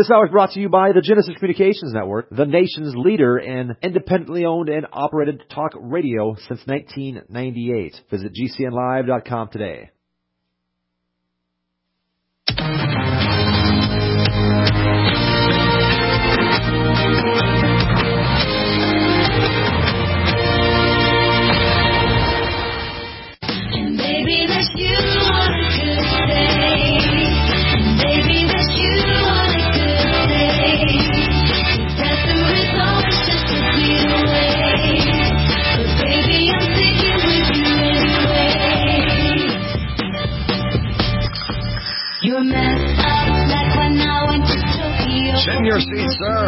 This hour is brought to you by the Genesis Communications Network, the nation's leader in independently owned and operated talk radio since 1998. Visit GCNlive.com today. Sit in your seat, sir.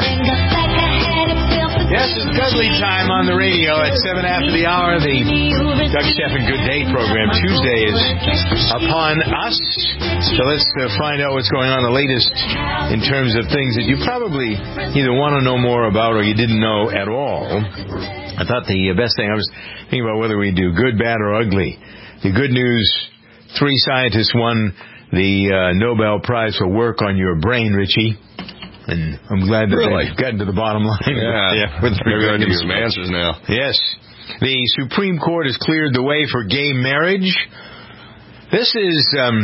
Yes, it's Dudley time on the radio at 7 after the hour. The Doug Stephan Good Day program Tuesday is upon us. So let's find out what's going on, the latest in terms of things that you probably either want to know more about or you didn't know at all. I thought the best thing, I was thinking about whether we do good, bad, or ugly. The good news, 3 scientists won the Nobel Prize for work on your brain, Richie. And I'm glad that they've gotten to the bottom line. Yeah. We're going to give some answers now. Yes. The Supreme Court has cleared the way for gay marriage. This is,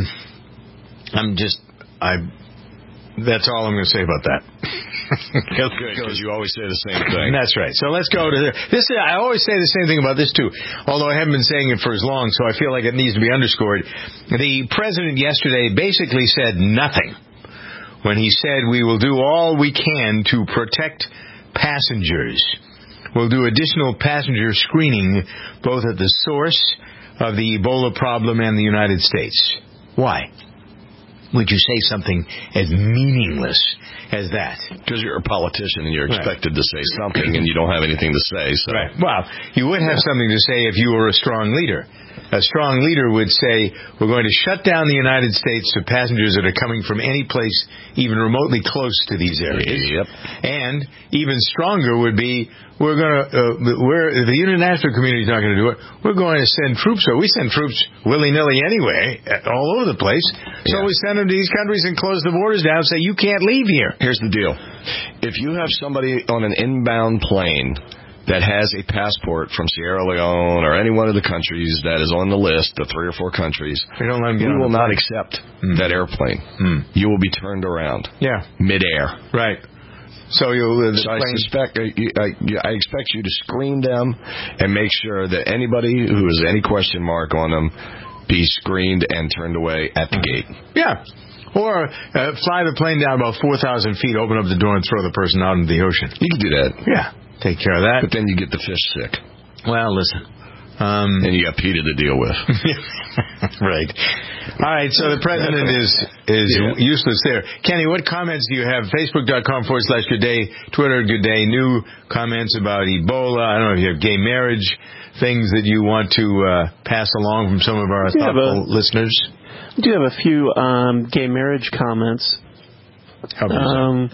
that's all I'm going to say about that. Good, because you always say the same thing. That's right. So let's go to this. I always say the same thing about this, too, although I haven't been saying it for as long, so I feel like it needs to be underscored. The president yesterday basically said nothing when he said we will do all we can to protect passengers. We'll do additional passenger screening both at the source of the Ebola problem and the United States. Why would you say something as meaningless as that? Because you're a politician and you're expected to say something and you don't have anything to say. So. Right. Well, you would have something to say if you were a strong leader. A strong leader would say, we're going to shut down the United States to passengers that are coming from any place even remotely close to these areas. Yep. And even stronger would be, the international community is not going to do it. We're going to send troops. We send troops willy-nilly anyway, all over the place. So we send them to these countries and close the borders down and say, you can't leave here. Here's the deal. If you have somebody on an inbound plane that has a passport from Sierra Leone or any one of the countries that is on the list, the 3 or 4 countries, we will not accept that airplane. You will be turned around. Yeah. Midair. Right. So I expect you to screen them and make sure that anybody who has any question mark on them be screened and turned away at the gate. Yeah. Or fly the plane down about 4,000 feet, open up the door, and throw the person out into the ocean. You can do that. Yeah. Take care of that. But then you get the fish sick. Well, listen. And you got PETA to deal with. Right. All right, so the president is useless there. Kenny, what comments do you have? Facebook.com/Good Day, Twitter Good Day, new comments about Ebola. I don't know if you have gay marriage, things that you want to pass along from some of our thoughtful listeners. I do have a few gay marriage comments. Help yourself.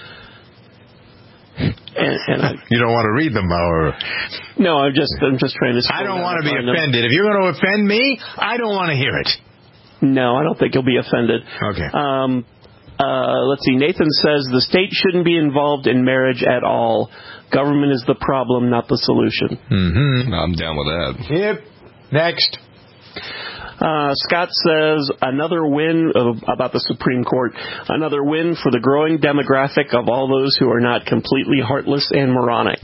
You don't want to read them, or no? I'm just trying to. I don't want to be offended. If you're going to offend me, I don't want to hear it. No, I don't think you'll be offended. Okay. Let's see. Nathan says the state shouldn't be involved in marriage at all. Government is the problem, not the solution. Mm-hmm. I'm down with that. Yep. Next. Scott says, another win about the Supreme Court, another win for the growing demographic of all those who are not completely heartless and moronic.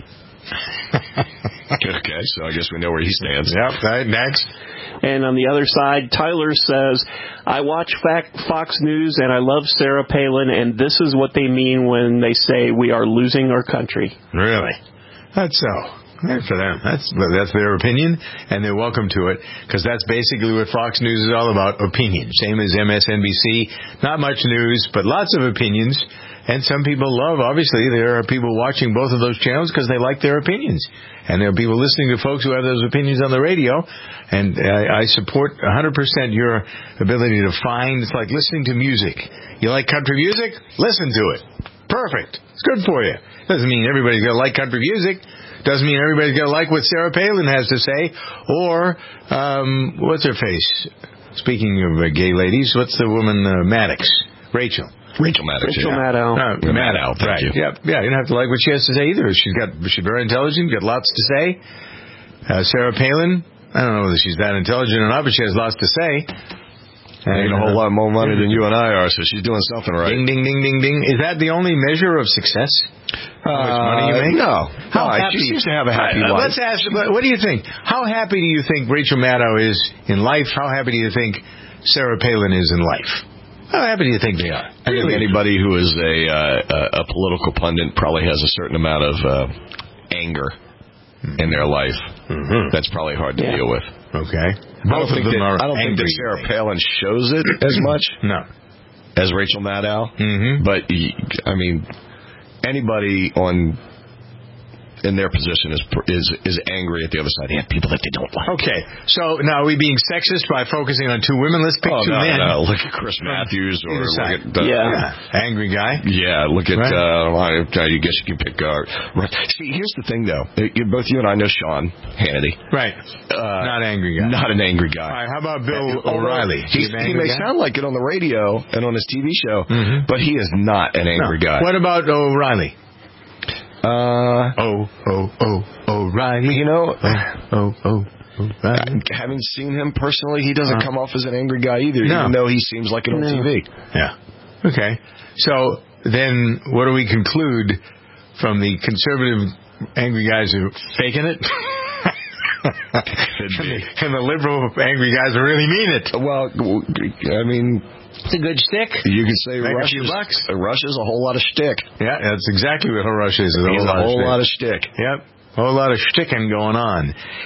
Okay, so I guess we know where he stands. Yep, right, next. And on the other side, Tyler says, I watch Fox News and I love Sarah Palin, and this is what they mean when they say we are losing our country. Really? That's so. Good for them. That's their opinion, and they're welcome to it, because that's basically what Fox News is all about, opinion. Same as MSNBC. Not much news, but lots of opinions. And some people obviously, there are people watching both of those channels because they like their opinions. And there are people listening to folks who have those opinions on the radio. And I support 100% your ability to find, it's like listening to music. You like country music? Listen to it. Perfect. It's good for you. Doesn't mean everybody's going to like country music. Doesn't mean everybody's going to like what Sarah Palin has to say. Or, what's her face? Speaking of gay ladies, what's the woman, Maddox? Rachel. Rachel Maddow. Rachel Maddow. Maddow, thank you. Yeah, you don't have to like what she has to say either. She's very intelligent, got lots to say. Sarah Palin, I don't know whether she's that intelligent or not, but she has lots to say. Ain't a whole lot more money than you and I are, so she's doing something right. Ding, ding, ding, ding, ding. Is that the only measure of success? How much money you make? No. How happy? She seems to have a happy life. Let's ask, what do you think? How happy do you think Rachel Maddow is in life? How happy do you think Sarah Palin is in life? How happy do you think they are? I think anybody who is a political pundit probably has a certain amount of anger in their life. Mm-hmm. That's probably hard to deal with. Okay. Both of them are angry. I don't think that Sarah Palin shows it as much. No. As Rachel Maddow. Mm-hmm. But, I mean, anybody in their position is angry at the other side. They have people that they don't like. Okay. So, now are we being sexist by focusing on two women? Let's pick two men. No. Look at Chris Matthews or look at... angry guy. Yeah, look at... I guess you can pick... See, here's the thing, though. Both you and I know Sean Hannity. Right. Not angry guy. Not an angry guy. All right, how about Bill O'Reilly? He may sound like it on the radio and on his TV show, but he is not an angry guy. What about O'Reilly? O'Reilly. You know, O'Reilly. Having seen him personally, he doesn't come off as an angry guy either, even though he seems like it on TV. Yeah. Okay. So then what do we conclude from the conservative angry guys who are faking it? And the liberal angry guys who really mean it? Well, I mean... It's a good shtick. You can say Russia's a whole lot of shtick. Yeah, that's exactly what Russia is. It's a whole lot of shtick. Yep. A whole lot of shticking going on.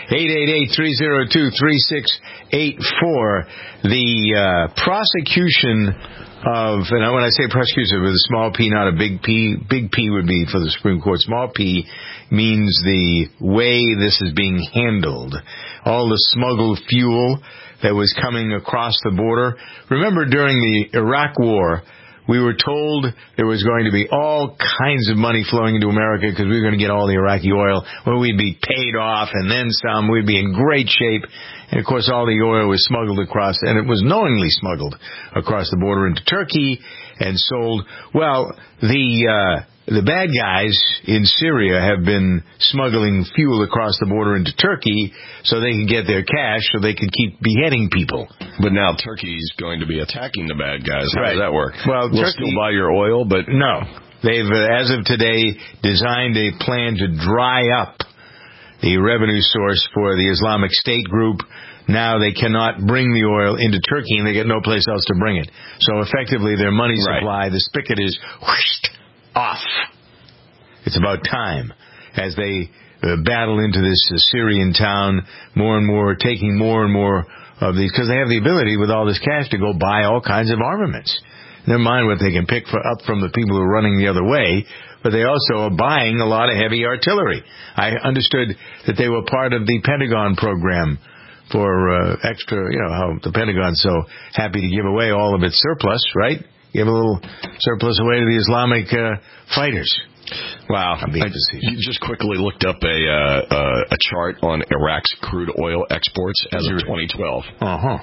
888-302-3684. The prosecution of, and when I say prosecution with a small p, not a big P, big P would be for the Supreme Court. Small p means the way this is being handled. All the smuggled fuel that was coming across the border. Remember, during the Iraq War, we were told there was going to be all kinds of money flowing into America because we were going to get all the Iraqi oil. Well, we'd be paid off and then some. We'd be in great shape. And, of course, all the oil was smuggled across, and it was knowingly smuggled across the border into Turkey and sold. Well, the bad guys in Syria have been smuggling fuel across the border into Turkey so they can get their cash so they can keep beheading people. But now Turkey's going to be attacking the bad guys. How does that work? Well, we'll still buy your oil, but... No. They've, as of today, designed a plan to dry up the revenue source for the Islamic State group. Now they cannot bring the oil into Turkey, and they get no place else to bring it. So effectively, their money supply, the spigot is whooshed off. It's about time as they battle into this Syrian town, more and more, taking more and more of these, because they have the ability with all this cash to go buy all kinds of armaments. Never mind what they can pick up from the people who are running the other way, but they also are buying a lot of heavy artillery. I understood that they were part of the Pentagon program for extra, how the Pentagon's so happy to give away all of its surplus, right? Give a little surplus away to the Islamic fighters. Wow. You just quickly looked up a chart on Iraq's crude oil exports as of 2012. Uh-huh.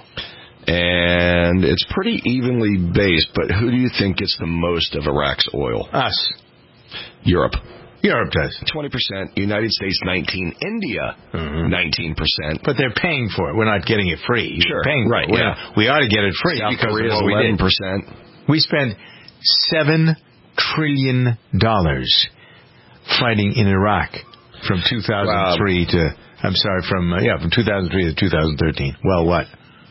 And it's pretty evenly based, but who do you think gets the most of Iraq's oil? Us. Europe. Europe does. 20%. United States, 19%. India, 19%. But they're paying for it. We're not getting it free. Sure. We're paying for it. We ought to get it free South because Korea's of what 11%. We did. We spent $7 trillion fighting in Iraq from 2003 from 2003 to 2013. Well, what?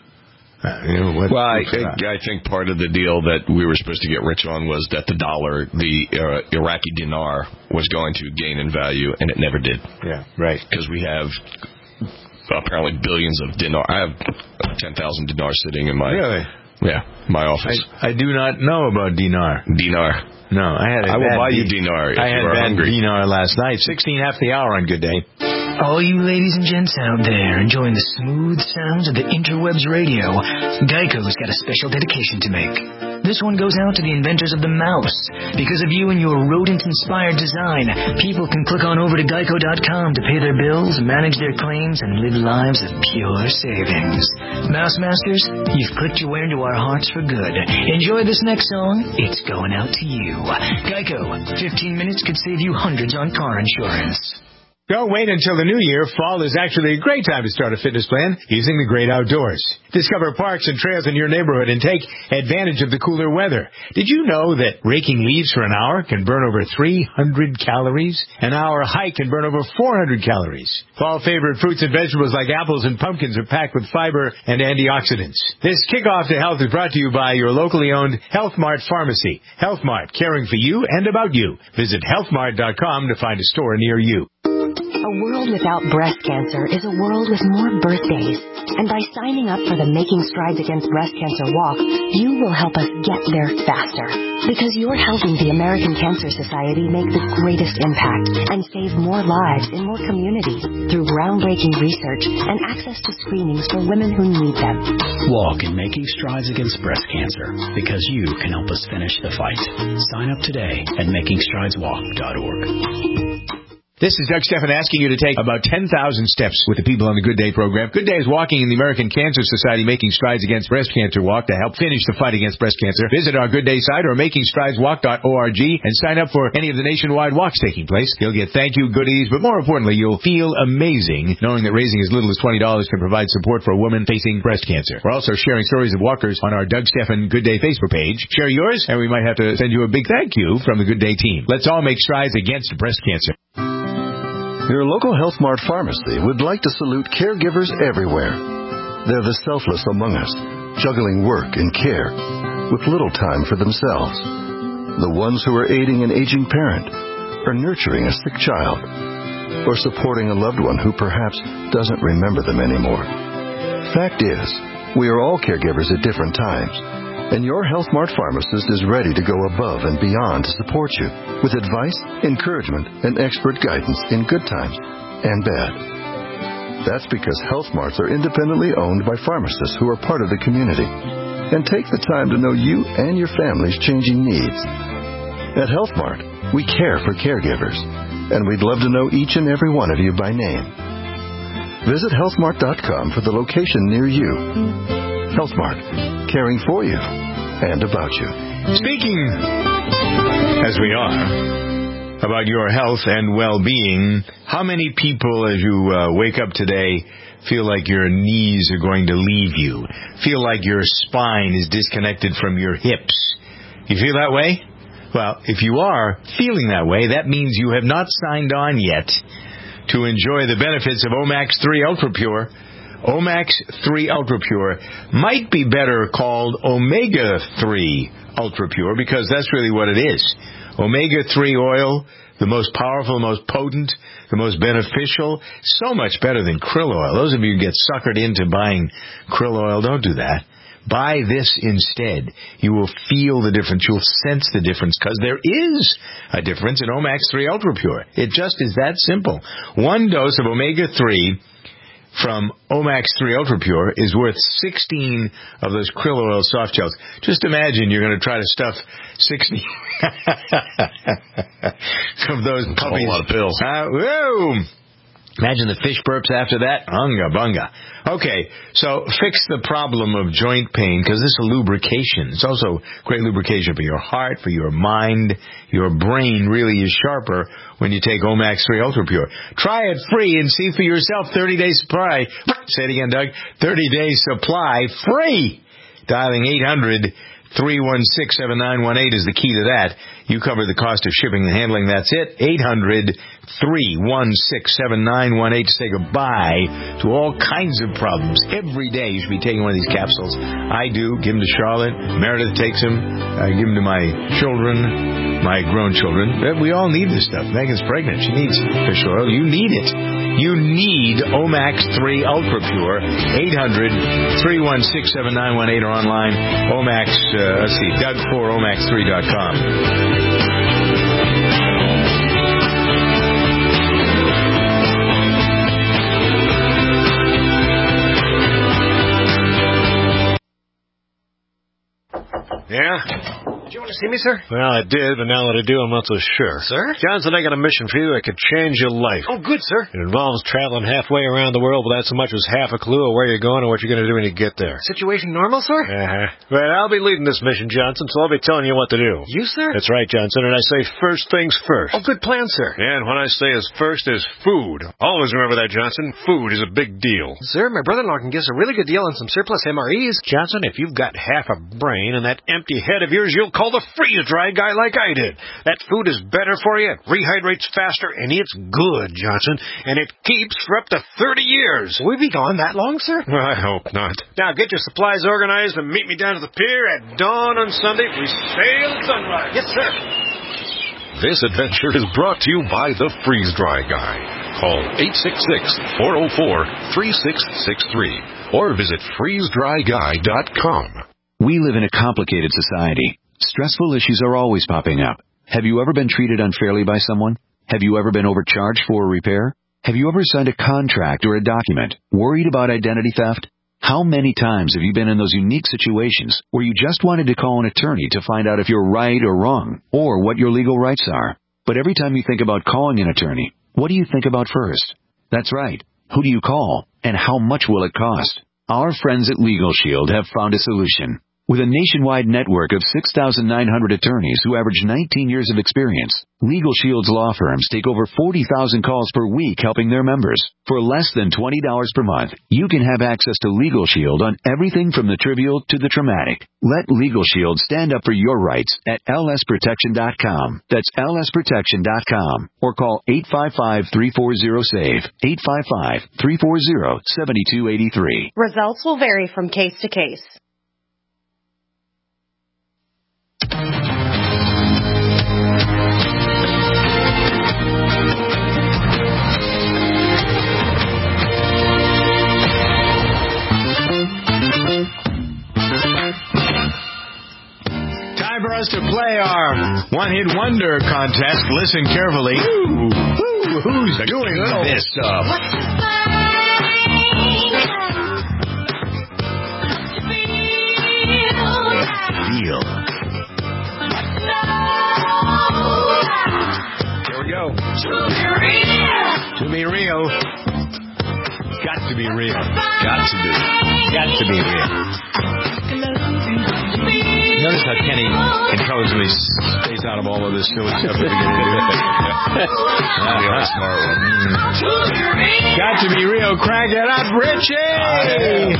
I think part of the deal that we were supposed to get rich on was that the dollar, the Iraqi dinar, was going to gain in value, and it never did. Yeah, right. Because we have apparently billions of dinar. I have 10,000 dinars sitting in my my office. I do not know about dinar. Dinar. No, I will buy you dinar if I had you are bad hungry. dinar last night. 16 half the hour on Good Day. All you ladies and gents out there enjoying the smooth sounds of the interwebs radio, Geico's got a special dedication to make. This one goes out to the inventors of the mouse. Because of you and your rodent-inspired design, people can click on over to Geico.com to pay their bills, manage their claims, and live lives of pure savings. Mouse Masters, you've clicked your way into our hearts for good. Enjoy this next song. It's going out to you. Geico, 15 minutes could save you hundreds on car insurance. Don't wait until the new year. Fall is actually a great time to start a fitness plan using the great outdoors. Discover parks and trails in your neighborhood and take advantage of the cooler weather. Did you know that raking leaves for an hour can burn over 300 calories? An hour hike can burn over 400 calories. Fall favorite fruits and vegetables like apples and pumpkins are packed with fiber and antioxidants. This kickoff to health is brought to you by your locally owned Health Mart Pharmacy. Health Mart, caring for you and about you. Visit healthmart.com to find a store near you. A world without breast cancer is a world with more birthdays. And by signing up for the Making Strides Against Breast Cancer Walk, you will help us get there faster. Because you're helping the American Cancer Society make the greatest impact and save more lives in more communities through groundbreaking research and access to screenings for women who need them. Walk in Making Strides Against Breast Cancer, because you can help us finish the fight. Sign up today at makingstrideswalk.org. This is Doug Stephan asking you to take about 10,000 steps with the people on the Good Day program. Good Day is walking in the American Cancer Society Making Strides Against Breast Cancer Walk to help finish the fight against breast cancer. Visit our Good Day site or makingstrideswalk.org and sign up for any of the nationwide walks taking place. You'll get thank you goodies, but more importantly, you'll feel amazing knowing that raising as little as $20 can provide support for a woman facing breast cancer. We're also sharing stories of walkers on our Doug Stephan Good Day Facebook page. Share yours, and we might have to send you a big thank you from the Good Day team. Let's all make strides against breast cancer. Your local Health Mart pharmacy would like to salute caregivers everywhere. They're the selfless among us, juggling work and care with little time for themselves. The ones who are aiding an aging parent, or nurturing a sick child, or supporting a loved one who perhaps doesn't remember them anymore. Fact is, we are all caregivers at different times, and your Health Mart pharmacist is ready to go above and beyond to support you with advice, encouragement, and expert guidance in good times and bad. That's because Health Marts are independently owned by pharmacists who are part of the community and take the time to know you and your family's changing needs. At Health Mart, we care for caregivers, and we'd love to know each and every one of you by name. Visit healthmart.com for the location near you. Health Mart, caring for you and about you. Speaking, as we are, about your health and well-being, how many people, as you wake up today, feel like your knees are going to leave you? Feel like your spine is disconnected from your hips? You feel that way? Well, if you are feeling that way, that means you have not signed on yet to enjoy the benefits of Omax 3 Ultra Pure. Omax 3 Ultra Pure might be better called Omega 3 Ultra Pure, because that's really what it is. Omega 3 oil, the most powerful, most potent, the most beneficial, so much better than krill oil. Those of you who get suckered into buying krill oil, don't do that. Buy this instead. You will feel the difference. You'll sense the difference, because there is a difference in Omax 3 Ultra Pure. It just is that simple. One dose of Omega 3 from Omax 3 Ultra Pure is worth 16 of those krill oil soft gels. Just imagine you're going to try to stuff 16 of those puppies. That's a whole lot of pills. Whoa! Imagine the fish burps after that. Unga bunga. Okay, so fix the problem of joint pain, because this is lubrication. It's also great lubrication for your heart, for your mind. Your brain really is sharper when you take Omax 3 Ultra Pure. Try it free and see for yourself. 30-day supply. Say it again, Doug. 30-day supply free. Dialing 800-316-7918 is the key to that. You cover the cost of shipping and handling. That's it. 800-316-7918 to say goodbye to all kinds of problems. Every day you should be taking one of these capsules. I do. Give them to Charlotte. Meredith takes them. I give them to my children, my grown children. We all need this stuff. Megan's pregnant. She needs fish oil. You need it. You need Omax 3 Ultra Pure. 800-316-7918 or online. Omax, Doug4Omax3.com. Yeah? Did you want to see me, sir? Well, I did, but now that I do, I'm not so sure. Sir? Johnson, I got a mission for you that could change your life. Oh, good, sir. It involves traveling halfway around the world without so much as half a clue of where you're going or what you're going to do when you get there. Situation normal, sir? Well, I'll be leading this mission, Johnson, so I'll be telling you what to do. You, sir? That's right, Johnson, and I say first things first. Oh, good plan, sir. And when I say as first is food. Always remember that, Johnson. Food is a big deal. Sir, my brother-in-law can give us a really good deal on some surplus MREs. Johnson, if you've got half a brain and that empty head of yours, you'll call the freeze-dry guy like I did. That food is better for you, it rehydrates faster, and it's good, Johnson. And it keeps for up to 30 years. Will we be gone that long, sir? Well, I hope not. Now, get your supplies organized and meet me down to the pier at dawn on Sunday. We sail at sunrise. Yes, sir. This adventure is brought to you by the Freeze-Dry Guy. Call 866-404-3663 or visit freezedryguy.com. We live in a complicated society. Stressful issues are always popping up. Have you ever been treated unfairly by someone? Have you ever been overcharged for a repair? Have you ever signed a contract or a document? Worried about identity theft? How many times have you been in those unique situations where you just wanted to call an attorney to find out if you're right or wrong, or what your legal rights are? But every time you think about calling an attorney, what do you think about first? That's right. Who do you call, and how much will it cost? Our friends at Legal Shield have found a solution. With a nationwide network of 6,900 attorneys who average 19 years of experience, Legal Shield's law firms take over 40,000 calls per week helping their members. For less than $20 per month, you can have access to Legal Shield on everything from the trivial to the traumatic. Let Legal Shield stand up for your rights at lsprotection.com. That's lsprotection.com. Or call 855-340-SAVE, 855-340-7283. Results will vary from case to case. Time for us to play our one-hit wonder contest. Listen carefully. Who's doing this stuff? Feel. Here we go. To be real. Got to be real. Got to be. Got to be real. Notice how Kenny intelligently stays out of all of this silly stuff that we get to do. Smart one. Got to be real. Crank it up, Richie!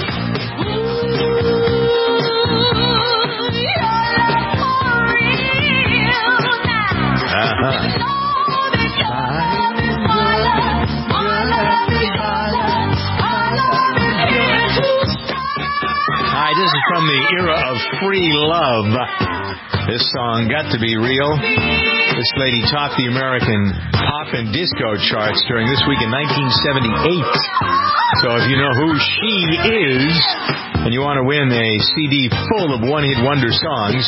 Hi, this is from the era of free love. This song, Got to Be Real. This lady topped the American pop and disco charts during this week in 1978. So if you know who she is, and you want to win a CD full of one-hit wonder songs,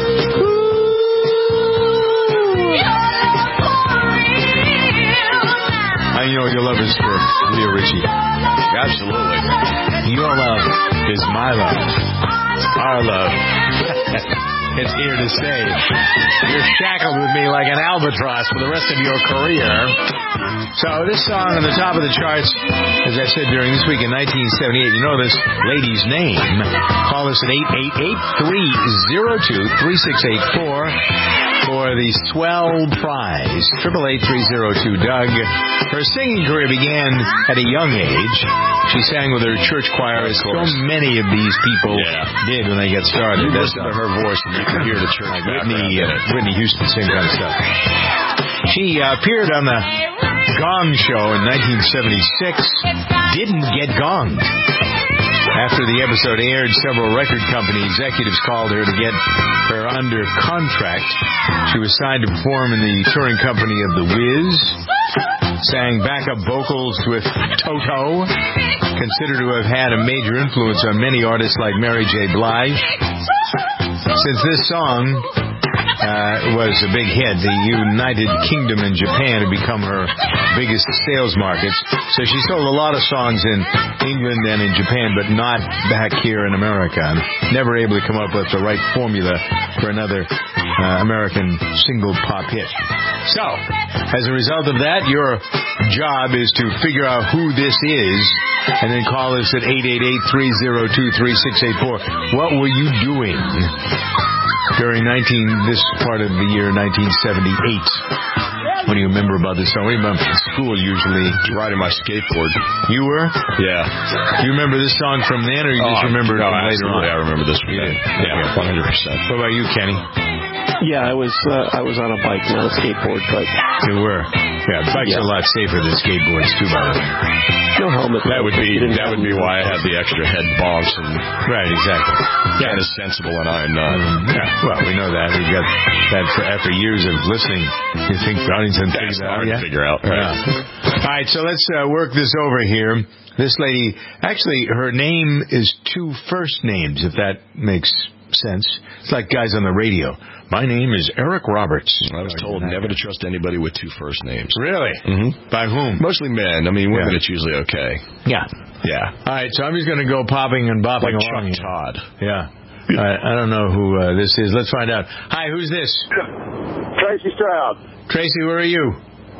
I know your love is for Leah Richie. Absolutely. Your love is my love. Our love. It's here to stay. You're shackled with me like an albatross for the rest of your career. So this song on the top of the charts, as I said during this week in 1978, you know this lady's name. Call us at 888-302-3684 for the swell prize. 888-302-DOUG. Her singing career began at a young age. She sang with her church choir, as so many of these people did when they get started. You listen to her voice and you can hear the church like Whitney Houston, same kind of stuff. She appeared on the Gong Show in 1976. Didn't get gonged. After the episode aired, several record company executives called her to get her under contract. She was signed to perform in the touring company of The Wiz. Sang backup vocals with Toto. Considered to have had a major influence on many artists like Mary J. Blige. Since this song was a big hit. The United Kingdom and Japan had become her biggest sales markets. So she sold a lot of songs in England and in Japan, but not back here in America. Never able to come up with the right formula for another American single pop hit. So, as a result of that, your job is to figure out who this is, and then call us at 888-302-3684. What were you doing during this part of the year 1978? What do you remember about this song? What do you remember from school usually? Riding my skateboard. You were? Yeah. Do you remember this song from then, or you just remember it from later on? I remember this from then. Yeah, 100%. What about you, Kenny? Yeah, I was on a bike, not a skateboard, but... You were? Yeah, bikes are a lot safer than skateboards, too, by the way. No helmet. That would be why I had the extra head bonks and... Right, exactly. Yeah, is sensible and I am not. Well, we know that. We've got that after years of listening. You think Browningston figured that out? Hard to figure out. Right. Yeah. All right, so let's work this over here. This lady, actually, her name is two first names, if that makes sense. It's like guys on the radio. My name is Eric Roberts. I was told never to trust anybody with two first names. Really? Mm-hmm. By whom? Mostly men. I mean, women, it's usually okay. Yeah. Yeah. All right, so I'm just going to go popping and bopping like along. Chuck Todd. Yeah. All right, I don't know who this is. Let's find out. Hi, who's this? Tracy Stroud. Tracy, where are you?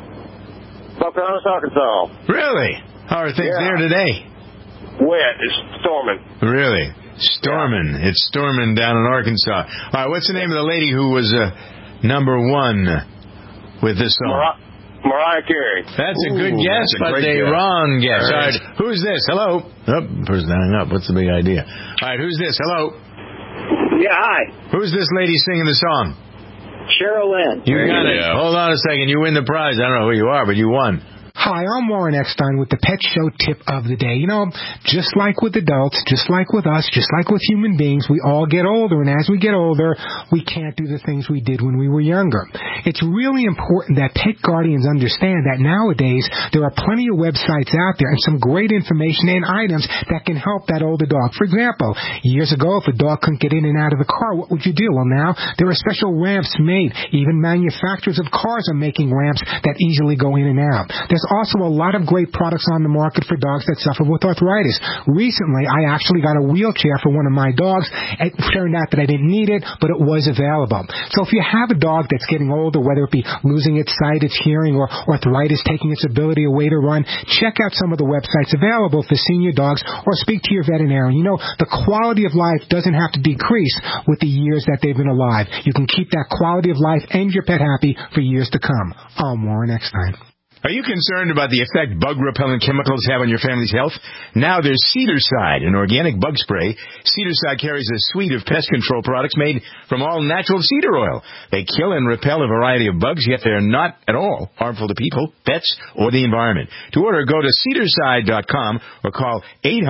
Pocahontas, Arkansas. Really? How are things there today? Wet. It's storming. Really? Storming. Yeah. It's storming down in Arkansas. All right, what's the name of the lady who was number one with this song? Mariah Carey. That's a good guess, but a wrong guess. All right, who's this? Hello? Oh, person hung up. What's the big idea? All right, who's this? Hello? Yeah, hi. Who's this lady singing the song? Cheryl Lynn. You got it. Hold on a second. You win the prize. I don't know who you are, but you won. Hi, I'm Warren Eckstein with the Pet Show Tip of the Day. You know, just like with adults, just like with us, just like with human beings, we all get older, and as we get older, we can't do the things we did when we were younger. It's really important that pet guardians understand that nowadays there are plenty of websites out there and some great information and items that can help that older dog. For example, years ago, if a dog couldn't get in and out of the car, what would you do? Well, now there are special ramps made. Even manufacturers of cars are making ramps that easily go in and out. There's also a lot of great products on the market for dogs that suffer with arthritis. Recently, I actually got a wheelchair for one of my dogs. It turned out that I didn't need it, but it was available. So if you have a dog that's getting older, whether it be losing its sight, its hearing, or arthritis taking its ability away to run, check out some of the websites available for senior dogs or speak to your veterinarian. You know, the quality of life doesn't have to decrease with the years that they've been alive. You can keep that quality of life and your pet happy for years to come. I'm Warren Eckstein. Are you concerned about the effect bug-repellent chemicals have on your family's health? Now there's Cedarside, an organic bug spray. Cedarside carries a suite of pest control products made from all natural cedar oil. They kill and repel a variety of bugs, yet they're not at all harmful to people, pets, or the environment. To order, go to Cedarside.com or call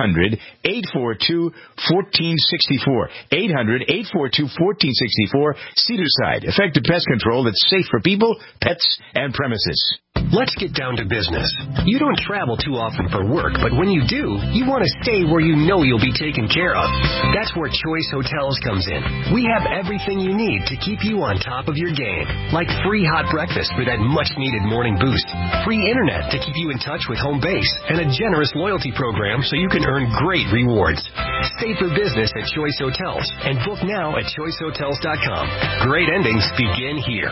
800-842-1464. 800-842-1464. Cedarside, effective pest control that's safe for people, pets, and premises. Let's get down to business. You don't travel too often for work, but when you do, you want to stay where you know you'll be taken care of. That's where Choice Hotels comes in. We have everything you need to keep you on top of your game, like free hot breakfast for that much-needed morning boost, free internet to keep you in touch with home base, and a generous loyalty program so you can earn great rewards. Stay for business at Choice Hotels and book now at choicehotels.com. Great endings begin here.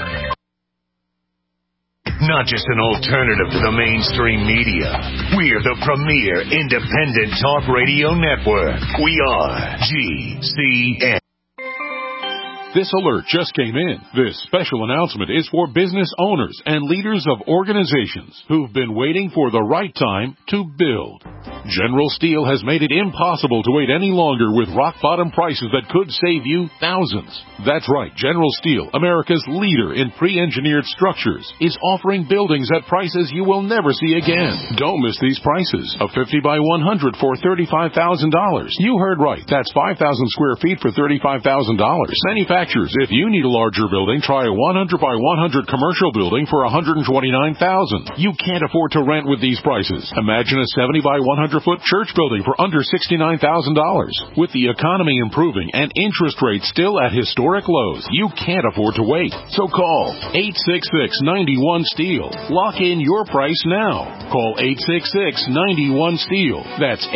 Not just an alternative to the mainstream media. We're the premier independent talk radio network. We are GCN. This alert just came in. This special announcement is for business owners and leaders of organizations who've been waiting for the right time to build. General Steel has made it impossible to wait any longer with rock-bottom prices that could save you thousands. That's right. General Steel, America's leader in pre-engineered structures, is offering buildings at prices you will never see again. Don't miss these prices. A 50 by 100 for $35,000. You heard right. That's 5,000 square feet for $35,000. Manufactured manufacturers. If you need a larger building, try a 100 by 100 commercial building for $129,000. You can't afford to rent with these prices. Imagine a 70 by 100 foot church building for under $69,000. With the economy improving and interest rates still at historic lows, you can't afford to wait. So call 866-91-STEEL. Lock in your price now. Call 866-91-STEEL. That's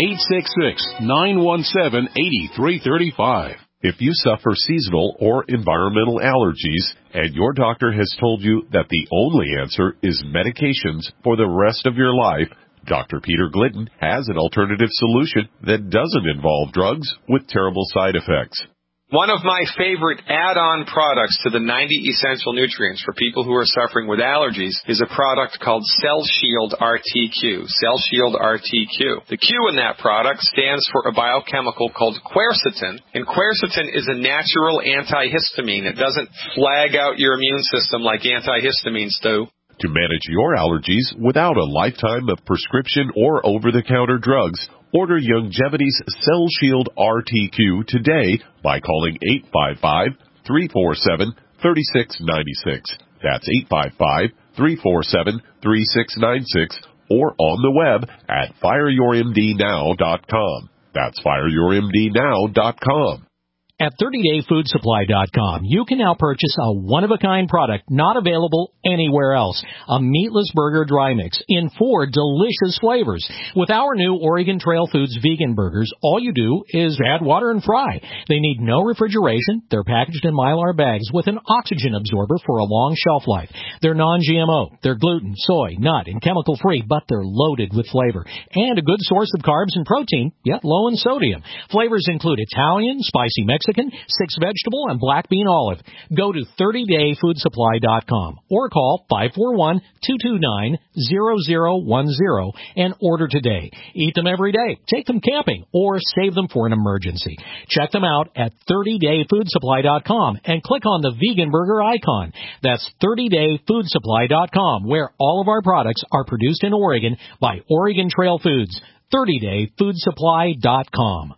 866-917-8335. If you suffer seasonal or environmental allergies and your doctor has told you that the only answer is medications for the rest of your life, Dr. Peter Glidden has an alternative solution that doesn't involve drugs with terrible side effects. One of my favorite add-on products to the 90 essential nutrients for people who are suffering with allergies is a product called Cell Shield RTQ. Cell Shield RTQ. The Q in that product stands for a biochemical called quercetin, and quercetin is a natural antihistamine. It doesn't flag out your immune system like antihistamines do. To manage your allergies without a lifetime of prescription or over-the-counter drugs, order Youngevity's Cell Shield RTQ today by calling 855-347-3696. That's 855-347-3696 or on the web at fireyourmdnow.com. That's fireyourmdnow.com. At 30dayfoodsupply.com, you can now purchase a one-of-a-kind product not available anywhere else. A meatless burger dry mix in 4 delicious flavors. With our new Oregon Trail Foods vegan burgers, all you do is add water and fry. They need no refrigeration. They're packaged in Mylar bags with an oxygen absorber for a long shelf life. They're non-GMO. They're gluten, soy, nut, and chemical-free, but they're loaded with flavor. And a good source of carbs and protein, yet low in sodium. Flavors include Italian, spicy Mexican, 6-vegetable, and black bean olive. Go to 30dayfoodsupply.com or call 541-229-0010 and order today. Eat them every day, take them camping, or save them for an emergency. Check them out at 30dayfoodsupply.com and click on the vegan burger icon. That's 30dayfoodsupply.com, where all of our products are produced in Oregon by Oregon Trail Foods. 30dayfoodsupply.com.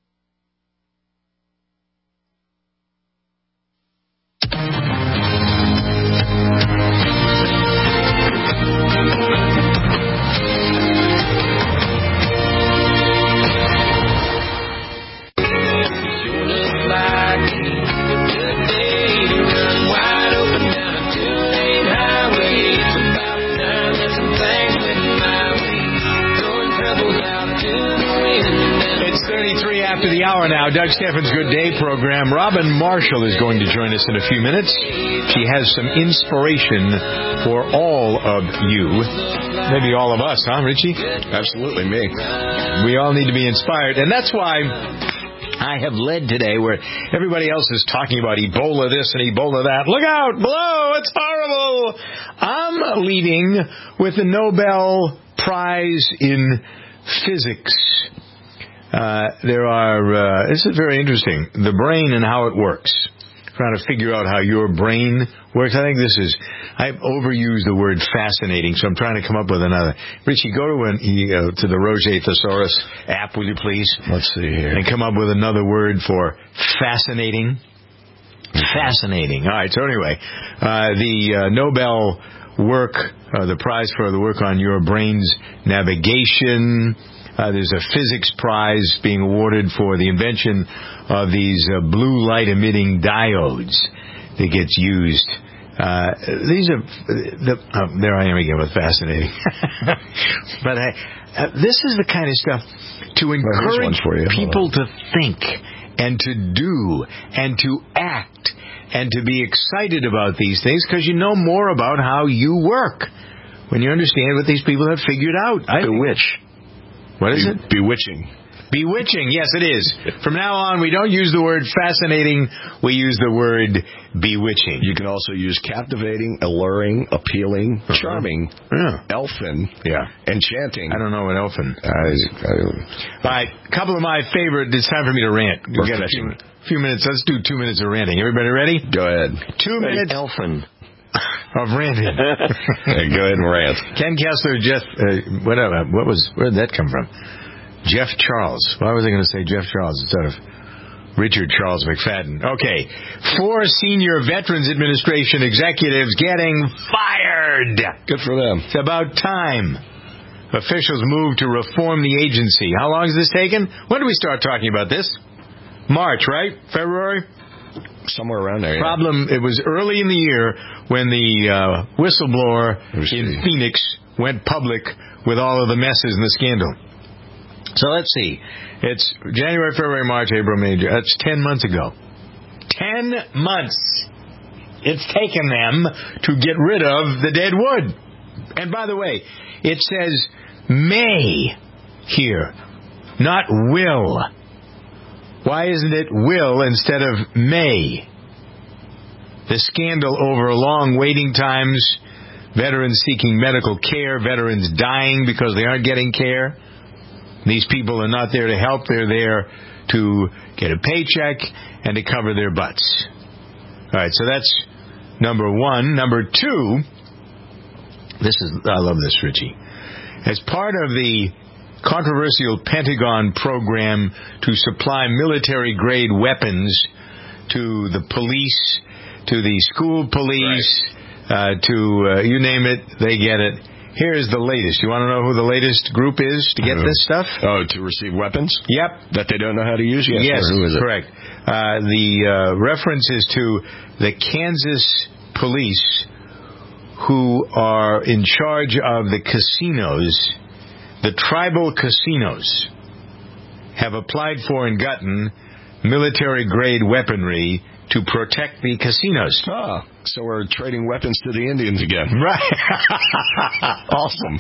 After the hour now, Doug Steffens' Good Day program. Robin Marshall is going to join us in a few minutes. She has some inspiration for all of you. Maybe all of us, huh, Richie? Absolutely, me. We all need to be inspired, and that's why I have led today where everybody else is talking about Ebola this and Ebola that. Look out, below, it's horrible. I'm leading with the Nobel Prize in Physics. This is very interesting, the brain and how it works. Trying to figure out how your brain works. I think I've overused the word fascinating, so I'm trying to come up with another. Richie, go to the Roget Thesaurus app, will you please? Let's see here. And come up with another word for fascinating. Fascinating. All right, so anyway, the Nobel work, the prize for the work on your brain's navigation. There's a physics prize being awarded for the invention of these blue light emitting diodes that gets used. There I am again with fascinating. But this is the kind of stuff to encourage people to think and to do and to act and to be excited about these things because you know more about how you work when you understand what these people have figured out. What is it? Bewitching. Bewitching, yes, it is. From now on, we don't use the word fascinating. We use the word bewitching. You can also use captivating, alluring, appealing, charming, elfin, enchanting. I don't know what elfin is. All right, a couple of my favorite. It's time for me to rant. We've got a few minutes. Let's do 2 minutes of ranting. Everybody ready? Go ahead. 2 minutes. Elfin. Of ranting. Hey, go ahead and rant. Ken Kessler, where did that come from? Jeff Charles. Why was I going to say Jeff Charles instead of Richard Charles McFadden. Okay. 4 senior Veterans Administration executives getting fired. Good for them. It's about time. Officials move to reform the agency. How long has this taken? When did we start talking about this? March, right? February? Somewhere around there, yeah. Problem, it was early in the year when the whistleblower in Phoenix went public with all of the messes and the scandal. So let's see. It's January, February, March, April, May. That's 10 months ago. 10 months it's taken them to get rid of the dead wood. And by the way, it says may here, not will. Why isn't it will instead of may? The scandal over long waiting times, veterans seeking medical care, veterans dying because they aren't getting care. These people are not there to help. They're there to get a paycheck and to cover their butts. All right, so that's number one. Number two, I love this, Richie. As part of the controversial Pentagon program to supply military-grade weapons to the police, to the school police, to you name it, they get it. Here's the latest. You want to know who the latest group is to get this stuff? Oh, to receive weapons? Yep. That they don't know how to use? Yes, who is it? Correct. The reference is to the Kansas police who are in charge of the casinos. The tribal casinos have applied for and gotten military-grade weaponry to protect the casinos. Ah, so we're trading weapons to the Indians again. Right. Awesome.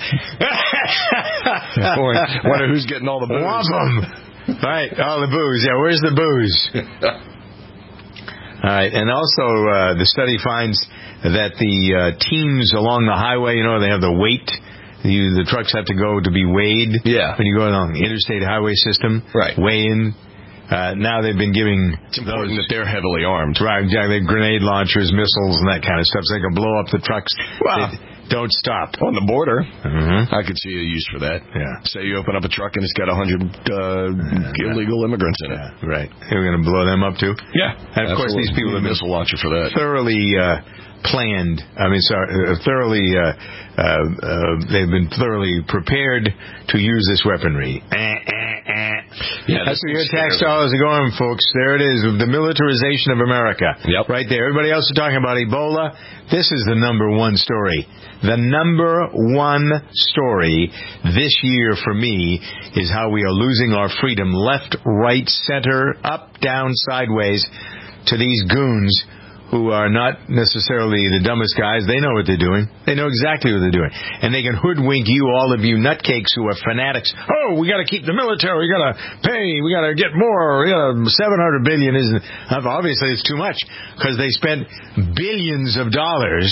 Wonder who's getting all the booze. Whop 'em. Right, all the booze. Yeah, where's the booze? All right, and also the study finds that the teams along the highway, they have the weight. The trucks have to go to be weighed. Yeah. When you go along the interstate highway system. Right. Weigh in. Now they've been giving it's important that they're heavily armed. Right, exactly. Grenade launchers, missiles, and that kind of stuff. So they can blow up the trucks. Wow. Don't stop. On the border. Mm-hmm. I could see a use for that. Yeah. Say you open up a truck and it's got 100 illegal immigrants in it. Right. We're going to blow them up too? Yeah. And of course these people have been missile launcher for that. Thoroughly planned. They've been thoroughly prepared to use this weaponry. Yeah, that's where your tax dollars are going, folks. There it is, the militarization of America. Yep. Right there. Everybody else is talking about Ebola. This is the number one story. The number one story this year for me is how we are losing our freedom left, right, center, up, down, sideways to these goons who are not necessarily the dumbest guys. They know what they're doing. They know exactly what they're doing. And they can hoodwink you, all of you nutcakes who are fanatics. Oh, we got to keep the military. We got to pay. We got to get more. $700 billion isn't. Obviously, it's too much because they spent billions of dollars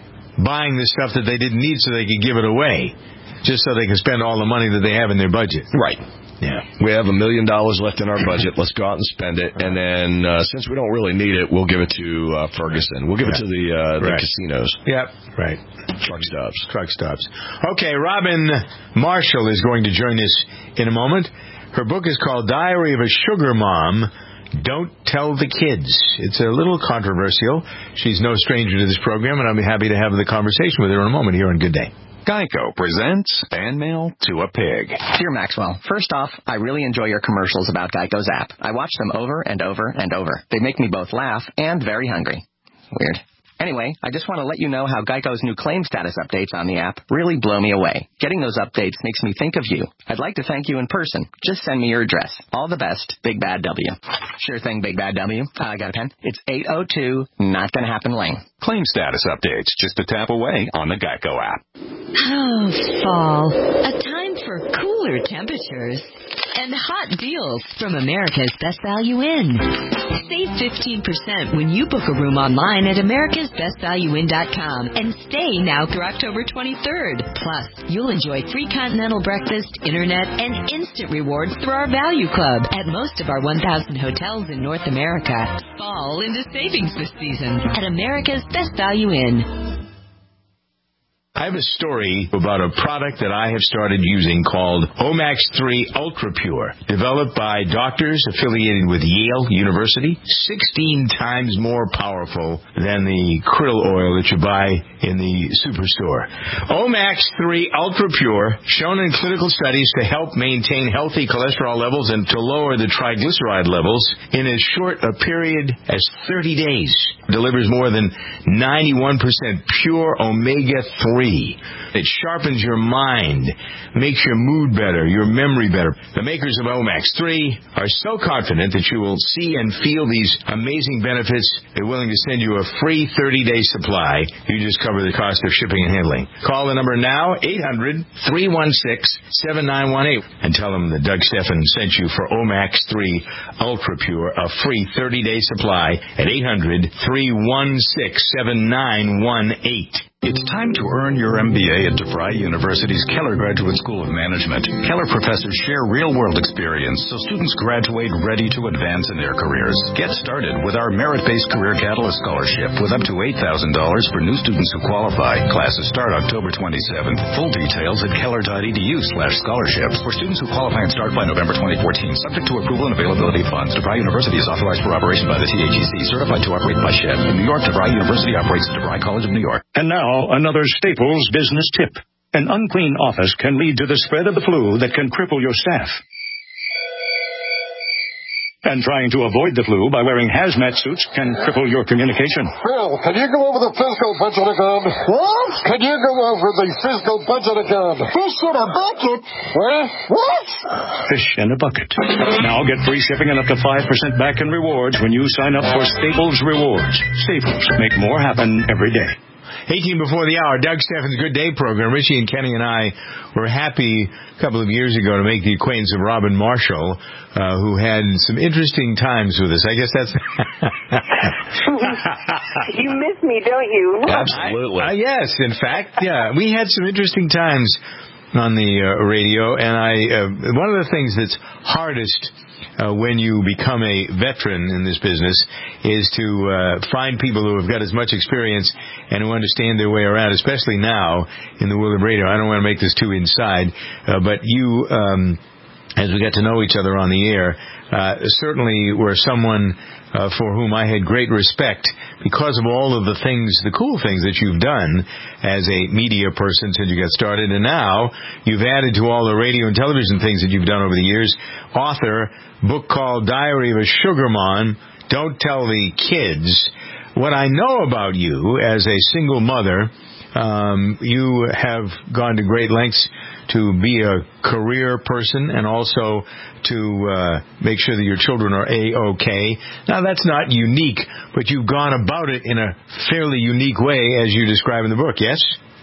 buying the stuff that they didn't need so they could give it away, just so they can spend all the money that they have in their budget. Right. Yeah. We have $1 million left in our budget. Let's go out and spend it. And then, since we don't really need it, we'll give it to Ferguson. We'll give it to the casinos. Yep. Right. Truck stops. Truck stops. Okay, Robin Marshall is going to join us in a moment. Her book is called Diary of a Sugar Mom. Don't Tell the Kids. It's a little controversial. She's no stranger to this program, and I'll be happy to have the conversation with her in a moment here on Good Day. Geico presents Fan Mail to a Pig. Dear Maxwell, first off, I really enjoy your commercials about Geico's app. I watch them over and over and over. They make me both laugh and very hungry. Weird. Anyway, I just want to let you know how Geico's new claim status updates on the app really blow me away. Getting those updates makes me think of you. I'd like to thank you in person. Just send me your address. All the best, Big Bad W. Sure thing, Big Bad W. I got a pen. It's 802 Not Gonna Happen Lane. Claim status updates just a tap away on the Geico app. Oh, fall. A time for cooler temperatures and hot deals from America's Best Value Inn. Save 15% when you book a room online at americasbestvalueinn.com and stay now through October 23rd. Plus, you'll enjoy free continental breakfast, internet, and instant rewards through our Value Club at most of our 1,000 hotels in North America. Fall into savings this season at America's Best Value Inn. I have a story about a product that I have started using called Omax 3 Ultra Pure, developed by doctors affiliated with Yale University, 16 times more powerful than the krill oil that you buy in the superstore. Omax 3 Ultra Pure, shown in clinical studies to help maintain healthy cholesterol levels and to lower the triglyceride levels in as short a period as 30 days. Delivers more than 91% pure omega-3. It sharpens your mind, makes your mood better, your memory better. The makers of Omax 3 are so confident that you will see and feel these amazing benefits, they're willing to send you a free 30-day supply. You just cover the cost of shipping and handling. Call the number now, 800-316-7918, and tell them that Doug Steffen sent you for Omax 3 Ultra Pure, a free 30-day supply at 800-316-7918. It's time to earn your MBA at DeVry University's Keller Graduate School of Management. Keller professors share real-world experience so students graduate ready to advance in their careers. Get started with our merit-based Career Catalyst Scholarship with up to $8,000 for new students who qualify. Classes start October 27th. Full details at keller.edu/scholarships. For students who qualify and start by November 2014, subject to approval and availability of funds. DeVry University is authorized for operation by the TAGC, certified to operate by SHED. In New York, DeVry University operates the DeVry College of New York. And now, another Staples business tip. An unclean office can lead to the spread of the flu that can cripple your staff. And trying to avoid the flu by wearing hazmat suits can cripple your communication. Phil, can you go over the fiscal budget again? What? Can you go over the fiscal budget again? Fish in a bucket? What? Fish in a bucket. Now get free shipping and up to 5% back in rewards when you sign up for Staples Rewards. Staples, make more happen every day. 18 before the hour, Doug Steffen's Good Day program. Richie and Kenny and I were happy a couple of years ago to make the acquaintance of Robin Marshall, who had some interesting times with us. I guess that's... You miss me, don't you? Absolutely. Yes, in fact, yeah. We had some interesting times on the radio, and one of the things that's hardest when you become a veteran in this business is to find people who have got as much experience and who understand their way around, especially now in the world of radio. I don't want to make this too inside, but you, as we got to know each other on the air, certainly were someone for whom I had great respect because of all of the things, the cool things that you've done as a media person since you got started. And now you've added to all the radio and television things that you've done over the years. Author, book called Diary of a Sugar Mom, Don't Tell the Kids. What I know about you as a single mother, you have gone to great lengths to be a career person and also to make sure that your children are A-OK. Now, that's not unique, but you've gone about it in a fairly unique way, as you describe in the book, yes?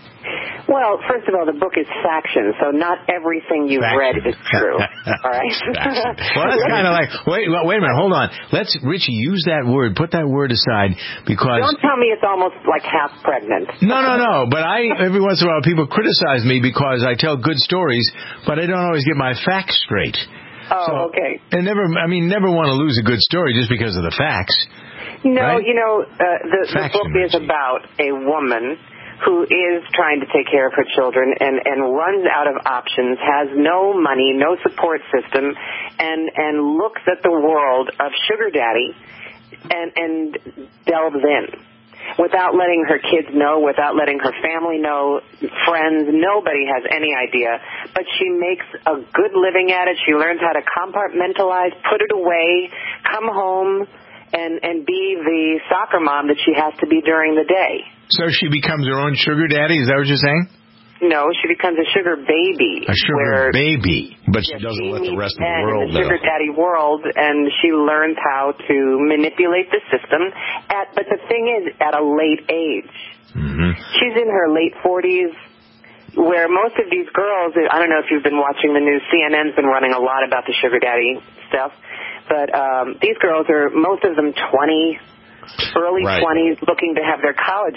Well, first of all, the book is faction, so not everything you've read is true. All right? Well, that's kind of like, wait a minute, hold on. Let's, Richie, use that word, put that word aside, because... Don't tell me it's almost like half pregnant. No, but every once in a while people criticize me because I tell good stories, but I don't always get my facts straight. Oh, okay. And never want to lose a good story just because of the facts. No, right? The book is about a woman who is trying to take care of her children and runs out of options, has no money, no support system, and looks at the world of sugar daddy and delves in. Without letting her kids know, without letting her family know, friends, nobody has any idea. But she makes a good living at it. She learns how to compartmentalize, put it away, come home, and be the soccer mom that she has to be during the day. So she becomes her own sugar daddy? Is that what you're saying? No, she becomes a sugar baby. A sugar baby. But she doesn't let the rest of the world know. In the sugar daddy world, and she learns how to manipulate the system. But the thing is, at a late age. Mm-hmm. She's in her late 40s, where most of these girls, I don't know if you've been watching the news, CNN's been running a lot about the sugar daddy stuff, but these girls are, most of them 20, early 20s, looking to have their college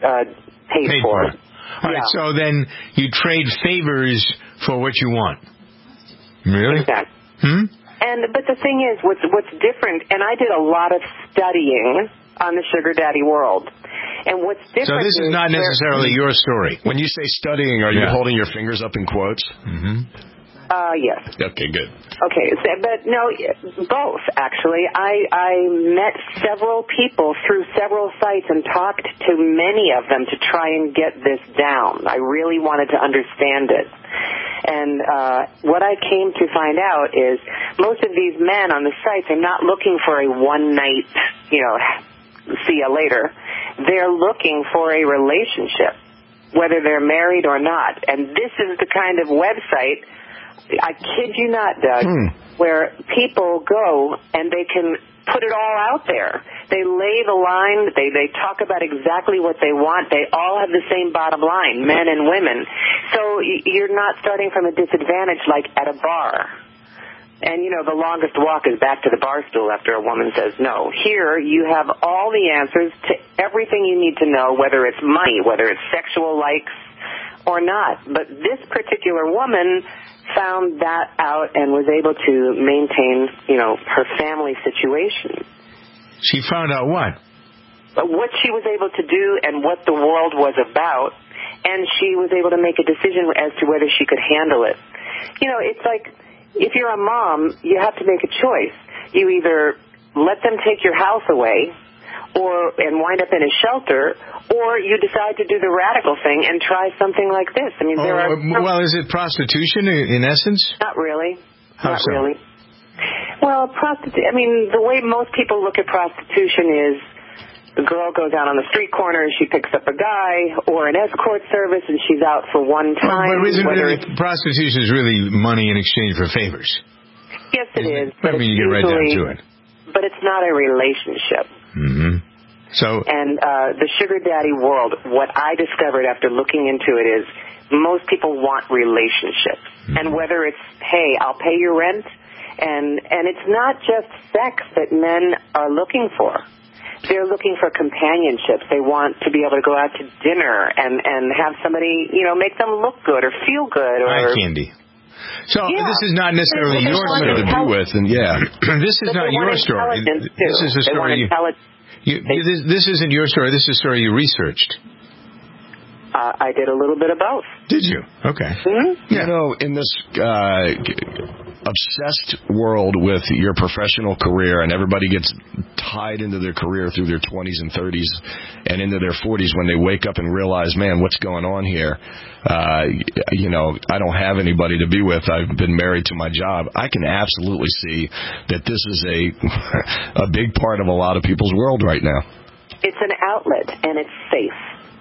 paid for. All right, so then you trade favors for what you want. Really? Exactly. But the thing is, what's different, and I did a lot of studying on the sugar daddy world, And what's different? So this is not necessarily your story. When you say studying, are you holding your fingers up in quotes? Mm-hmm. Yes. Okay, good. Okay, but no, both, actually. I met several people through several sites and talked to many of them to try and get this down. I really wanted to understand it. And what I came to find out is most of these men on the sites are not looking for a one-night, see you later. They're looking for a relationship, whether they're married or not. And this is the kind of website, I kid you not, Doug, where people go and they can put it all out there. They lay the line. They talk about exactly what they want. They all have the same bottom line, men and women. So you're not starting from a disadvantage like at a bar. And, the longest walk is back to the bar stool after a woman says no. Here, you have all the answers to everything you need to know, whether it's money, whether it's sexual likes or not. But this particular woman found that out and was able to maintain, her family situation. She found out what? What she was able to do and what the world was about, and she was able to make a decision as to whether she could handle it. It's like, if you're a mom, you have to make a choice. You either let them take your house away and wind up in a shelter, or you decide to do the radical thing and try something like this. I mean, well, is it prostitution in essence? Not really. How Not so? really. Well, the way most people look at prostitution is the girl goes out on the street corner and she picks up a guy, or an escort service and she's out for one time. But prostitution is really money in exchange for favors. Yes, it is. I mean, you get right down to it. But it's not a relationship. Mm-hmm. And the sugar daddy world, what I discovered after looking into it is most people want relationships. Mm-hmm. And whether it's, hey, I'll pay your rent, and it's not just sex that men are looking for. They're looking for companionship. They want to be able to go out to dinner and have somebody, make them look good or feel good. Eye candy. So this is not necessarily your story to be with, and this is not your story. This is a story this isn't your story. This is a story you researched. I did a little bit of both. Did you? Okay. Mm-hmm. In this obsessed world with your professional career, and everybody gets tied into their career through their 20s and 30s and into their 40s when they wake up and realize, man, what's going on here? I don't have anybody to be with. I've been married to my job. I can absolutely see that this is a big part of a lot of people's world right now. It's an outlet, and it's safe.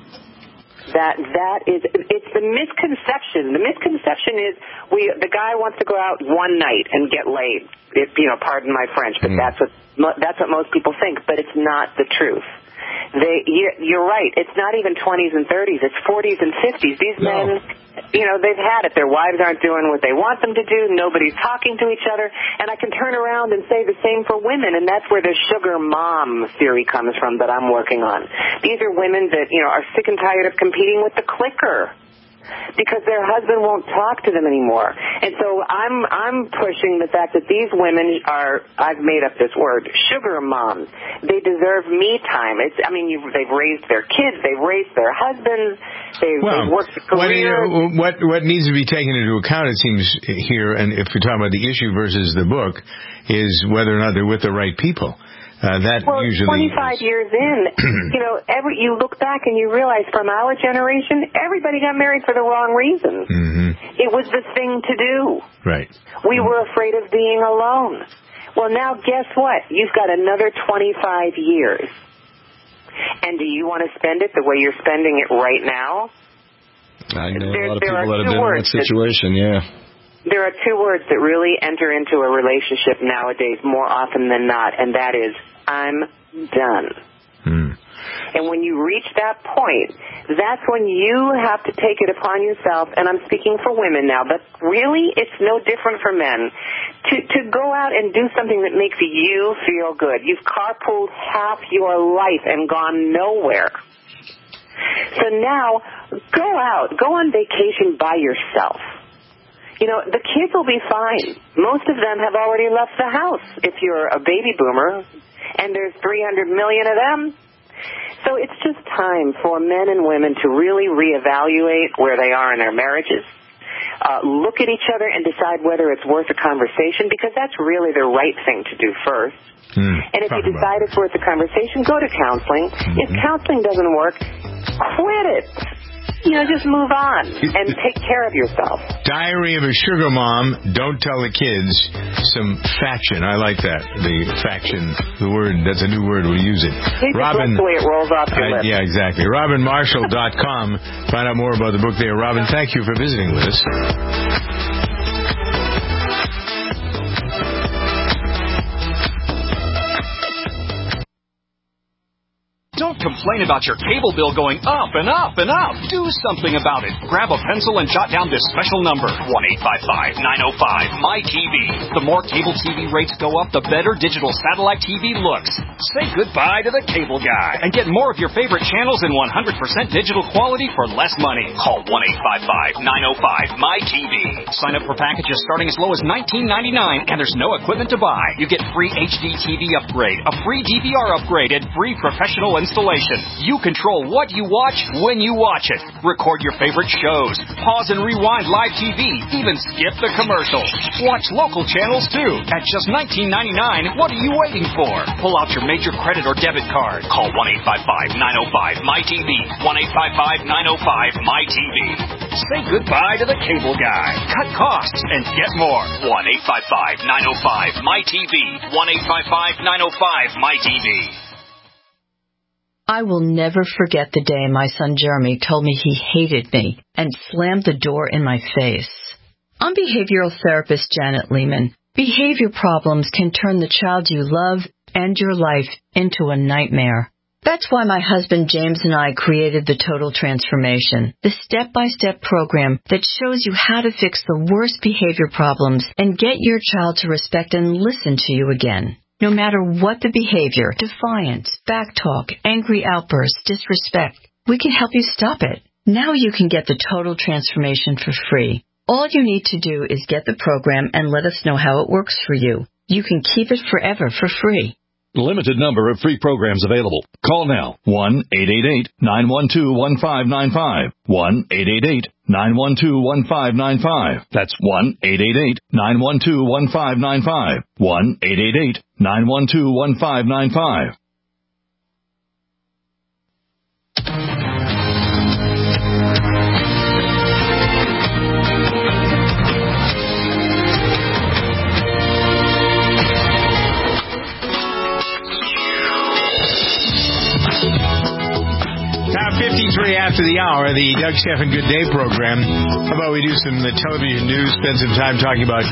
It's the misconception. The misconception is the guy wants to go out one night and get laid. Pardon my French, but that's what most people think. But it's not the truth. You're right. It's not even 20s and 30s. It's 40s and 50s. These men, they've had it. Their wives aren't doing what they want them to do. Nobody's talking to each other. And I can turn around and say the same for women, and that's where the sugar mom theory comes from that I'm working on. These are women that, are sick and tired of competing with the clicker because their husband won't talk to them anymore. And so I'm pushing the fact that these women are, I've made up this word, sugar moms. They deserve me time. They've raised their kids, they've raised their husbands, they've worked a career. What needs to be taken into account, it seems here, and if you're talking about the issue versus the book, is whether or not they're with the right people. Usually 25 years in, you look back and you realize from our generation, everybody got married for the wrong reasons. Mm-hmm. It was the thing to do. Right. We were afraid of being alone. Well, now guess what? You've got another 25 years. And do you want to spend it the way you're spending it right now? I know a lot of people that have been in that situation, There are two words that really enter into a relationship nowadays more often than not, and that is, I'm done. And when you reach that point, that's when you have to take it upon yourself, and I'm speaking for women now, but really it's no different for men, to go out and do something that makes you feel good. You've carpooled half your life and gone nowhere. So now, go out, go on vacation by yourself. The kids will be fine. Most of them have already left the house if you're a baby boomer, and there's 300 million of them. So it's just time for men and women to really reevaluate where they are in their marriages, look at each other and decide whether it's worth a conversation, because that's really the right thing to do first. And if you decide it's worth a conversation, go to counseling. If counseling doesn't work, quit it. Just move on and take care of yourself. Diary of a Sugar Mom, Don't Tell the Kids. Some faction. I like that. The faction, the word, that's a new word. We'll use it. Robin, the way it rolls off your lips. Yeah, exactly. RobinMarshall.com. Find out more about the book there. Robin, thank you for visiting with us. Don't complain about your cable bill going up and up and up. Do something about it. Grab a pencil and jot down this special number, 1-855-905-MY-TV. The more cable TV rates go up, the better digital satellite TV looks. Say goodbye to the cable guy and get more of your favorite channels in 100% digital quality for less money. Call 1-855-905-MY-TV. Sign up for packages starting as low as $19.99, and there's no equipment to buy. You get free HD TV upgrade, a free DVR upgrade, and free professional installation. You control what you watch when you watch it. Record your favorite shows. Pause and rewind live TV. Even skip the commercials. Watch local channels too. At just $19.99, what are you waiting for? Pull out your major credit or debit card. Call 1-855-905-MY-TV. 1-855-905-MY-TV. Say goodbye to the cable guy. Cut costs and get more. 1-855-905-MY-TV. 1-855-905-MY-TV. I will never forget the day my son Jeremy told me he hated me and slammed the door in my face. I'm behavioral therapist Janet Lehman. Behavior problems can turn the child you love and your life into a nightmare. That's why my husband James and I created the Total Transformation, the step-by-step program that shows you how to fix the worst behavior problems and get your child to respect and listen to you again. No matter what the behavior, defiance, backtalk, angry outbursts, disrespect, we can help you stop it. Now you can get the Total Transformation for free. All you need to do is get the program and let us know how it works for you. You can keep it forever for free. Limited number of free programs available. Call now. 1-888-912-1595. 1-888-912-1595. That's 1-888-912-1595. 1-888-912-1595. Now, 53 after the hour, the Doug Stephan Good Day program. How about we do some television news, spend some time talking about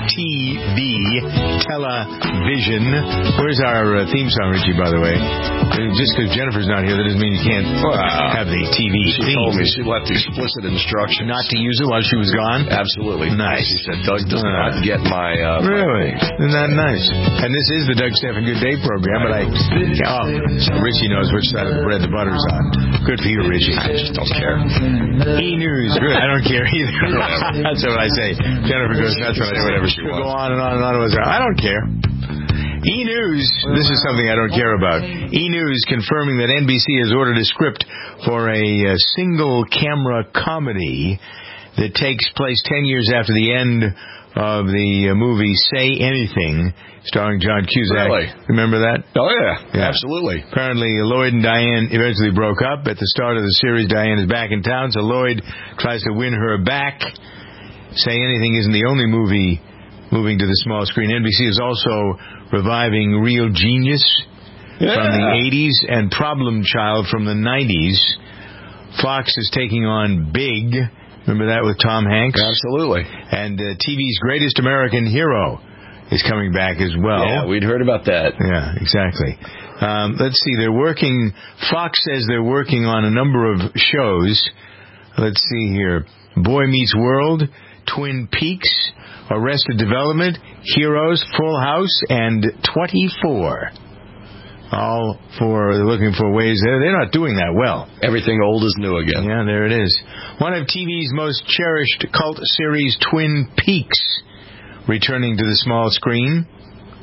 television. Where's our theme song, Richie, by the way? Just because Jennifer's not here, that doesn't mean you can't have the TV She told me she left explicit instructions. Not to use it while she was gone? Absolutely. Nice. She said, Doug does not get my... really? Isn't that nice? And this is the Doug Stephan Good Day program, but so Richie knows which side of the bread the butter's on. Good for you, Richie. I just don't care. E-News. Good. I don't care either. That's what I say. Jennifer goes nuts when I say whatever she wants. Go on and on and on. I don't care. E-News. This is something I don't care about. E-News confirming that NBC has ordered a script for a single-camera comedy that takes place 10 years after the end of the movie Say Anything, starring John Cusack. Really? Remember that? Oh, yeah. Absolutely. Apparently, Lloyd and Diane eventually broke up. At the start of the series, Diane is back in town, so Lloyd tries to win her back. Say Anything isn't the only movie moving to the small screen. NBC is also reviving Real Genius from the 80s and Problem Child from the 90s. Fox is taking on Big. Remember that with Tom Hanks? Absolutely. And TV's Greatest American Hero is coming back as well. Yeah, we'd heard about that. Yeah, exactly. Let's see. Fox says they're working on a number of shows. Let's see here. Boy Meets World, Twin Peaks, Arrested Development, Heroes, Full House, and 24. All looking for ways they're not doing that well. Everything old is new again. Yeah, there it is. One of TV's most cherished cult series, Twin Peaks, returning to the small screen.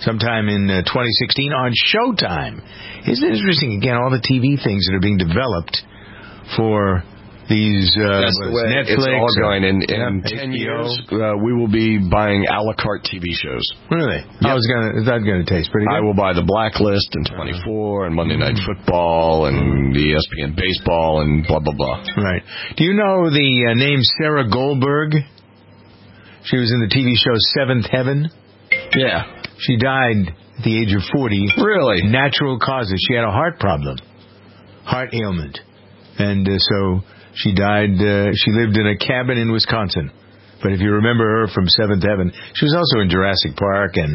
sometime in 2016 on Showtime. Isn't it interesting, again, all the TV things that are being developed for these that's the way Netflix? It's all going. In 10 HBO. years, we will be buying a la carte TV shows. Really? Yep. Is that going to taste pretty good? I will buy The Blacklist and 24 and Monday Night Football and the ESPN Baseball and blah, blah, blah. Right. Do you know the name Sarah Goldberg? She was in the TV show Seventh Heaven. Yeah. She died at the age of 40. Really? Natural causes. She had a heart problem. Heart ailment. And so she died. She lived in a cabin in Wisconsin. But if you remember her from Seventh Heaven, she was also in Jurassic Park and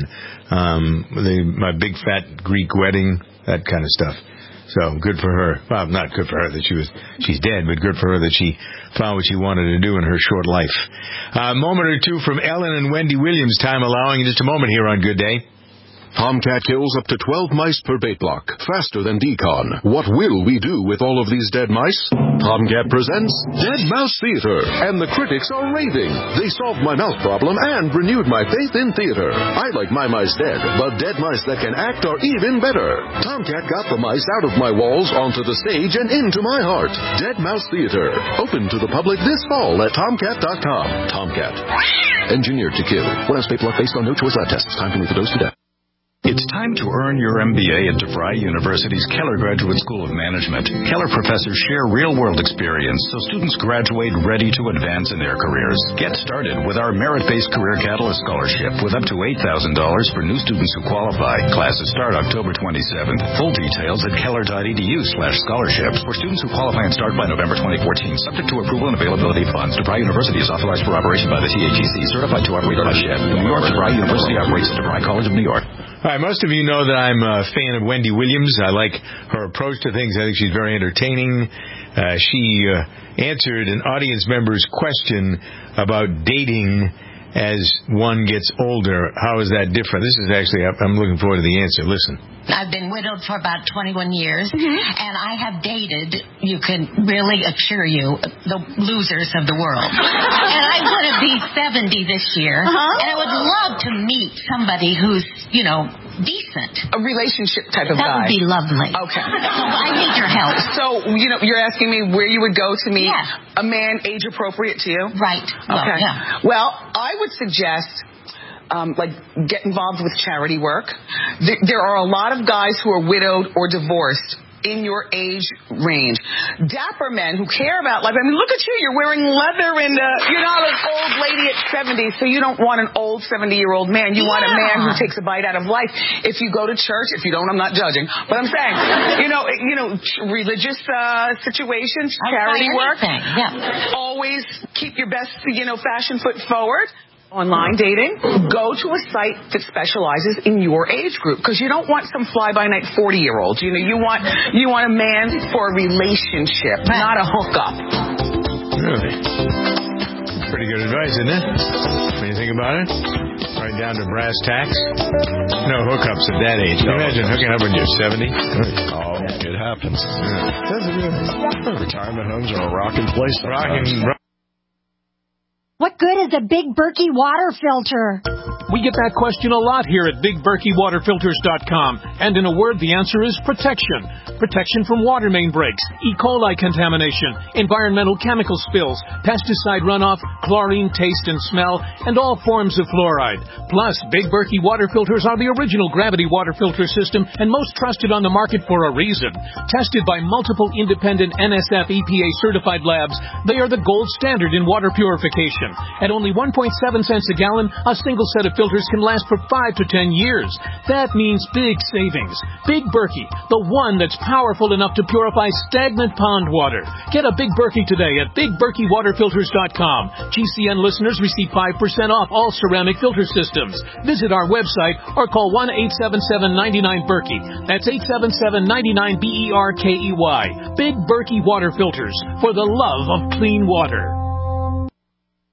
My Big Fat Greek Wedding, that kind of stuff. So good for her. Well, not good for her that she's dead, but good for her that she found what she wanted to do in her short life. A moment or two from Ellen and Wendy Williams, time allowing. In just a moment here on Good Day. Tomcat kills up to 12 mice per bait block, faster than Decon. What will we do with all of these dead mice? Tomcat presents Dead Mouse Theater, and the critics are raving. They solved my mouse problem and renewed my faith in theater. I like my mice dead, but dead mice that can act are even better. Tomcat got the mice out of my walls, onto the stage, and into my heart. Dead Mouse Theater, open to the public this fall at Tomcat.com. Tomcat, engineered to kill. 1 ounce bait block based on no choice lab tests. Time to move the dose to death. It's time to earn your MBA at DeVry University's Keller Graduate School of Management. Keller professors share real-world experience so students graduate ready to advance in their careers. Get started with our merit-based Career Catalyst Scholarship with up to $8,000 for new students who qualify. Classes start October 27th. Full details at keller.edu/scholarships for students who qualify and start by November 2014. Subject to approval and availability of funds. DeVry University is authorized for operation by the TAGC, certified to operate by SHIP. New York, DeVry University operates at DeVry College of New York. All right, most of you know that I'm a fan of Wendy Williams. I like her approach to things. I think she's very entertaining. She answered an audience member's question about dating as one gets older. How is that different? This is actually, I'm looking forward to the answer. Listen. I've been widowed for about 21 years, and I have dated, you can really assure you, the losers of the world. And I'm going to be 70 this year, and I would love to meet somebody who's, decent. A relationship type of guy. That would be lovely. Okay. So I need your help. So, you're asking me where you would go to meet a man age appropriate to you? Right. Okay. Yeah. Well, I would suggest get involved with charity work. There are a lot of guys who are widowed or divorced in your age range. Dapper men who care about life. I mean, look at you. You're wearing leather and you're not an old lady at 70, so you don't want an old 70-year-old man. You want a man who takes a bite out of life. If you go to church, if you don't, I'm not judging. But I'm saying, religious situations, charity work. Yeah. Always keep your best, fashion foot forward. Online dating, go to a site that specializes in your age group, because you don't want some fly-by-night 40-year-old. You want a man for a relationship, not a hookup. Really? Pretty good advice, isn't it? When you think about it, right down to brass tacks. No hookups at that age. Can you imagine hooking up when you're 70? Oh, it happens. Retirement homes are a rocking place. What good is a Big Berkey water filter? We get that question a lot here at BigBerkeyWaterFilters.com. And in a word, the answer is protection. Protection from water main breaks, E. coli contamination, environmental chemical spills, pesticide runoff, chlorine taste and smell, and all forms of fluoride. Plus, Big Berkey water filters are the original gravity water filter system and most trusted on the market for a reason. Tested by multiple independent NSF EPA certified labs, they are the gold standard in water purification. At only 1.7 cents a gallon, a single set of filters can last for 5 to 10 years. That means big savings. Big Berkey, the one that's powerful enough to purify stagnant pond water. Get a Big Berkey today at BigBerkeyWaterFilters.com. GCN listeners receive 5% off all ceramic filter systems. Visit our website or call 1-877-99-BERKEY. That's 877-99-BERKEY. Big Berkey Water Filters, for the love of clean water.